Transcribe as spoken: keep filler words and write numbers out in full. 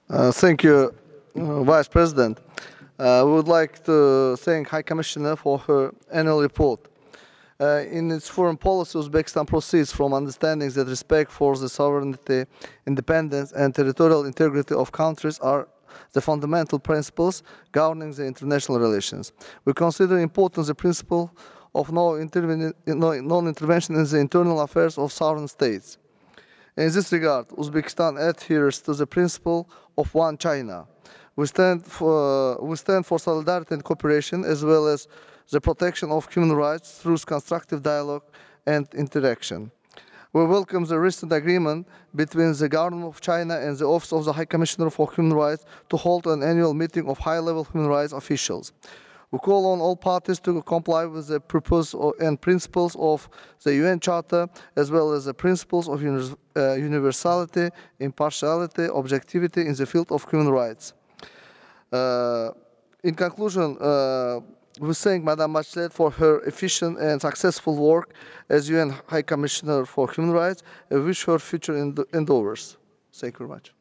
Uh, thank you, uh, Vice President. Uh, we would like to thank High Commissioner for her annual report. Uh, in its foreign policy, Uzbekistan proceeds from understanding that respect for the sovereignty, independence, and territorial integrity of countries are the fundamental principles governing the international relations. We consider important the principle of no interven- no- non-intervention in the internal affairs of sovereign states. In this regard, Uzbekistan adheres to the principle of one China. We stand for, we stand for solidarity and cooperation as well as the protection of human rights through constructive dialogue and interaction. We welcome the recent agreement between the government of China and the Office of the High Commissioner for Human Rights to hold an annual meeting of high-level human rights officials. We call on all parties to comply with the purpose and principles of the U N Charter, as well as the principles of uh, universality, impartiality, objectivity in the field of human rights. Uh, in conclusion, uh, we thank Madame Bachelet for her efficient and successful work as U N High Commissioner for Human Rights and wish her future endeavors. Thank you very much.